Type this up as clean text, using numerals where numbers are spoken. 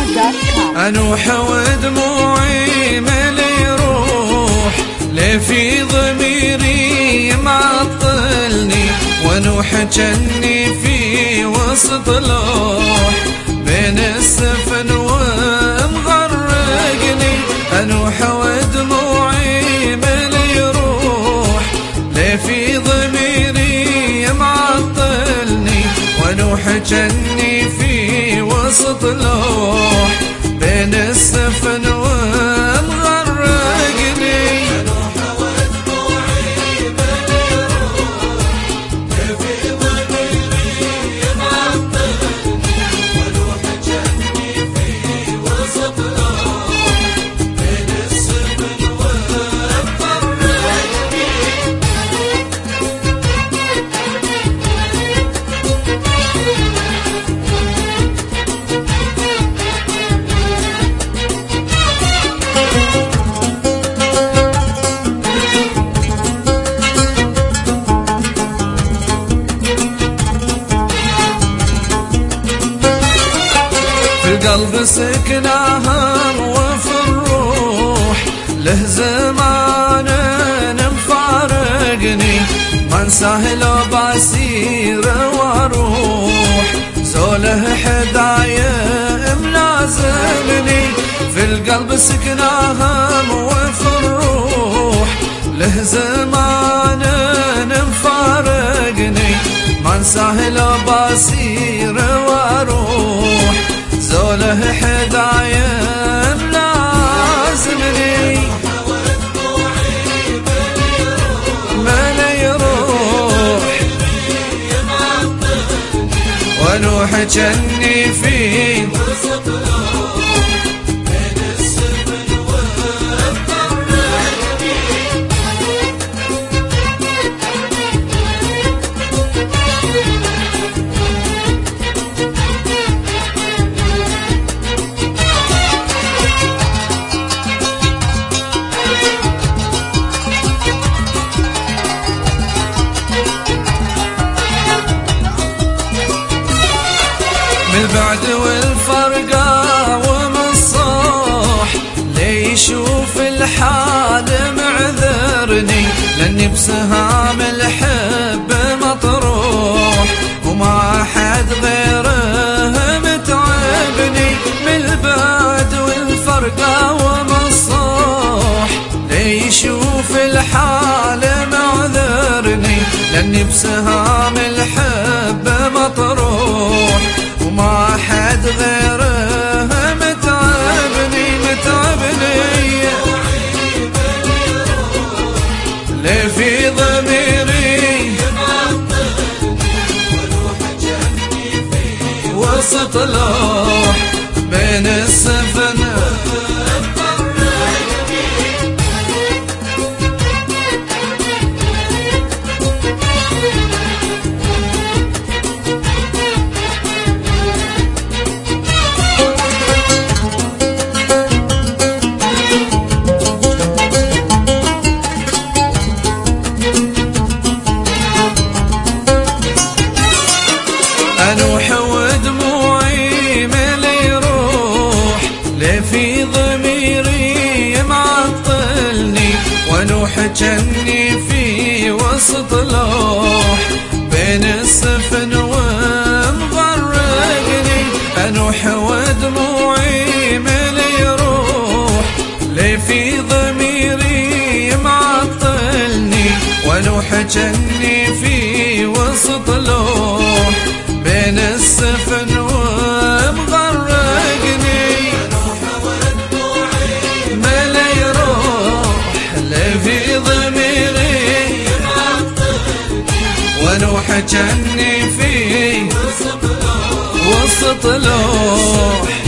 أنوح ودموعي ملي روح ليه في ضميري معطلني وانوح جني في وسط لوح بين السفن ومغرقني أنوح ودموعي ملي روح ليه في ضميري معطلني وانوح جني في وسط لوح بين السفن ومغرقني أنوح ودموعي ملي روح ليه في ضميري معطلني وانوح جني في وسط لوح بين السفن ومغرقني القلب سكناها وفي الروح له زمان مفارقني ما انساه لو بسير واروح زوله حدايا ملازمني في القلب سكناها وفي الروح له زمان مفارقني ما انساه لو بسير واروح زوله حدايا ملازمني ملي روح وانوح جني في وسط لوح بين السفن ومغرقني من بعد والفرقة ومن صاح لي يشوف الحال معذرني لاني بسهام الحب مطروح وما حد غيره متعبني من بعد والفرقة ومن صاح لي يشوف الحال معذرني لاني بسهام الحب مطروح وما حد غيره متعبني ليه في ضميري وسط لوح بين السفن أنوح ودموعي ملي روح ليه في ضميري معطلني وانوح جني في وسط لوح بين السفن ومغرقني أنوح ودموعي ملي روح ليه في ضميري معطلني وانوح جني في وسط لوح بين السفن ومغرقني أنوح ودموعي ملي روح ليه في ضميري وانوح جني في وسط لوح